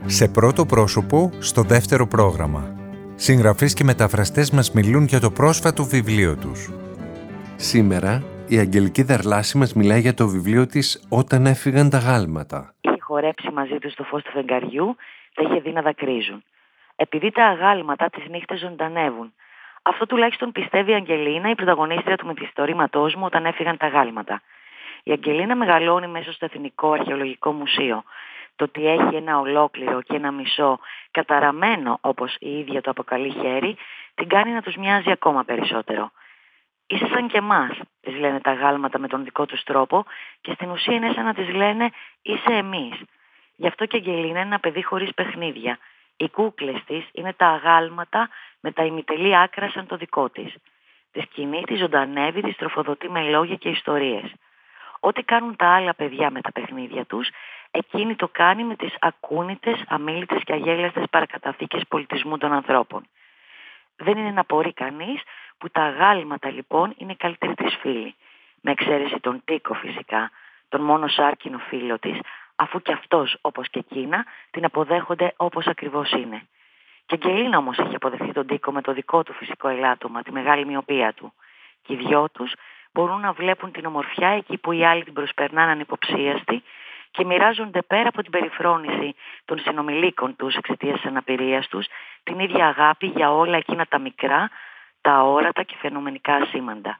Σε πρώτο πρόσωπο, στο δεύτερο πρόγραμμα. Συγγραφείς και μεταφραστές μας μιλούν για το πρόσφατο βιβλίο τους. Σήμερα, η Αγγελική Δαρλάση μας μιλάει για το βιβλίο της «Όταν έφυγαν τα γάλματα». Είχε χορέψει μαζί του στο φως του φεγγαριού, τα είχε δει να δακρύζουν. Επειδή τα αγάλματα τις νύχτες ζωντανεύουν. Αυτό τουλάχιστον πιστεύει η Αγγελίνα, η πρωταγωνίστρια του μυθιστορήματός μου «Όταν έφυγαν τα γάλματα». Η Αγγελίνα μεγαλώνει μέσα στο Εθνικό Αρχαιολογικό Μουσείο. Το ότι έχει ένα ολόκληρο και ένα μισό καταραμένο, όπως η ίδια το αποκαλεί χέρι, την κάνει να τους μοιάζει ακόμα περισσότερο. Είσαι σαν και εμάς, τις λένε τα γάλματα με τον δικό τους τρόπο, και στην ουσία είναι σαν να τις λένε είσαι εμείς. Γι' αυτό και η Αγγελίνα είναι ένα παιδί χωρίς παιχνίδια. Οι κούκλες της είναι τα αγάλματα με τα ημιτελή άκρα σαν το δικό της. Τη σκηνή τη ζωντανεύει, τη τροφοδοτεί με λόγια και ιστορίες. Ό,τι κάνουν τα άλλα παιδιά με τα παιχνίδια τους, εκείνη το κάνει με τις ακούνητες, αμίλητες και αγέλαστες παρακαταθήκες πολιτισμού των ανθρώπων. Δεν είναι να απορεί κανείς που τα αγάλματα λοιπόν είναι καλύτερη της φίλη. Με εξαίρεση τον Τίκο φυσικά, τον μόνο σάρκινο φίλο της, αφού και αυτός όπως και εκείνα την αποδέχονται όπως ακριβώς είναι. Και η Αγγελίνα όμως έχει αποδεχθεί τον Τίκο με το δικό του φυσικό ελάττωμα, τη μεγάλη μοιοπία του. Και οι δυο τους μπορούν να βλέπουν την ομορφιά εκεί που οι άλλοι την προσπερνάνε ανυποψίαστη και μοιράζονται πέρα από την περιφρόνηση των συνομιλίκων τους εξαιτίας της αναπηρίας τους την ίδια αγάπη για όλα εκείνα τα μικρά, τα αόρατα και φαινομενικά ασήμαντα.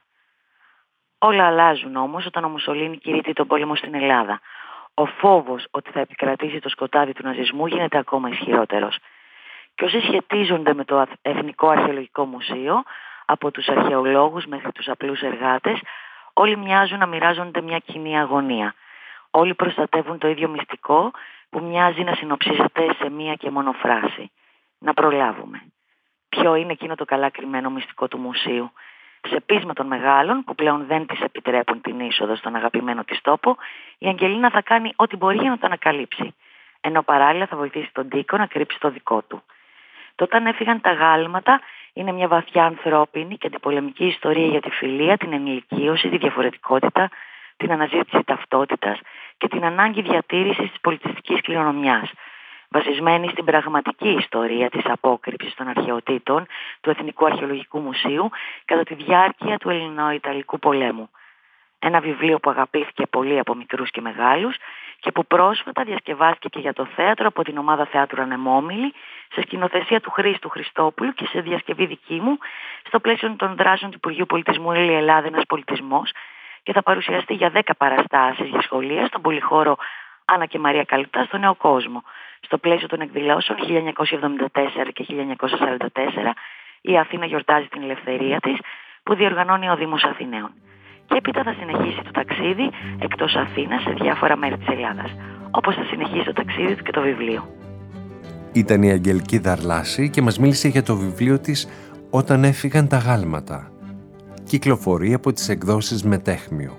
Όλα αλλάζουν όμως όταν ο Μουσολίνι κηρύττει τον πόλεμο στην Ελλάδα. Ο φόβος ότι θα επικρατήσει το σκοτάδι του ναζισμού γίνεται ακόμα ισχυρότερος. Και όσοι σχετίζονται με το Εθνικό Αρχαιολογικό Μουσείο, από τους αρχαιολόγους μέχρι τους απλούς εργάτες, όλοι μοιάζουν να μοιράζονται μια κοινή αγωνία. Όλοι προστατεύουν το ίδιο μυστικό που μοιάζει να συνοψίζεται σε μία και μόνο φράση. Να προλάβουμε. Ποιο είναι εκείνο το καλά κρυμμένο μυστικό του μουσείου? Σε πείσμα των μεγάλων, που πλέον δεν της επιτρέπουν την είσοδο στον αγαπημένο της τόπο, η Αγγελίνα θα κάνει ό,τι μπορεί για να το ανακαλύψει. Ενώ παράλληλα θα βοηθήσει τον Τίκο να κρύψει το δικό του. Το «Όταν έφυγαν τα γάλματα» είναι μια βαθιά ανθρώπινη και αντιπολεμική ιστορία για τη φιλία, την ενηλικίωση, τη διαφορετικότητα, την αναζήτηση ταυτότητας και την ανάγκη διατήρησης της πολιτιστικής κληρονομιάς. Βασισμένη στην πραγματική ιστορία της απόκρυψης των αρχαιοτήτων του Εθνικού Αρχαιολογικού Μουσείου κατά τη διάρκεια του Ελληνοϊταλικού πολέμου. Ένα βιβλίο που αγαπήθηκε πολύ από μικρούς και μεγάλους και που πρόσφατα διασκευάστηκε και για το θέατρο από την ομάδα θεάτρου Ανεμόμυλη σε σκηνοθεσία του Χρήστου Χριστόπουλου και σε διασκευή δική μου στο πλαίσιο των δράσεων του Υπουργείου Πολιτισμού «Έλλη Ελλάδα ένας πολιτισμός» και θα παρουσιαστεί για 10 παραστάσεις για σχολεία στον πολυχώρο Άννα και Μαρία Καλυπτά στο Νέο Κόσμο, στο πλαίσιο των εκδηλώσεων 1974 και 1944 η Αθήνα γιορτάζει την ελευθερία της που διοργανώνει ο Δήμος Αθηναίων. Και έπειτα θα συνεχίσει το ταξίδι εκτός Αθήνας σε διάφορα μέρη της Ελλάδας, όπως θα συνεχίσει το ταξίδι του και το βιβλίο. Ήταν η Αγγελική Δαρλάση και μας μίλησε για το βιβλίο της «Όταν έφυγαν τα γάλματα». Κυκλοφορεί από τις εκδόσεις Μετέχμιο.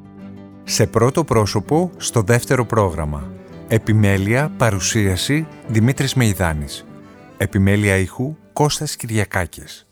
Σε πρώτο πρόσωπο, στο δεύτερο πρόγραμμα. Επιμέλεια, παρουσίαση, Δημήτρης Μεϊδάνης. Επιμέλεια ήχου, Κώστας Κυριακάκης.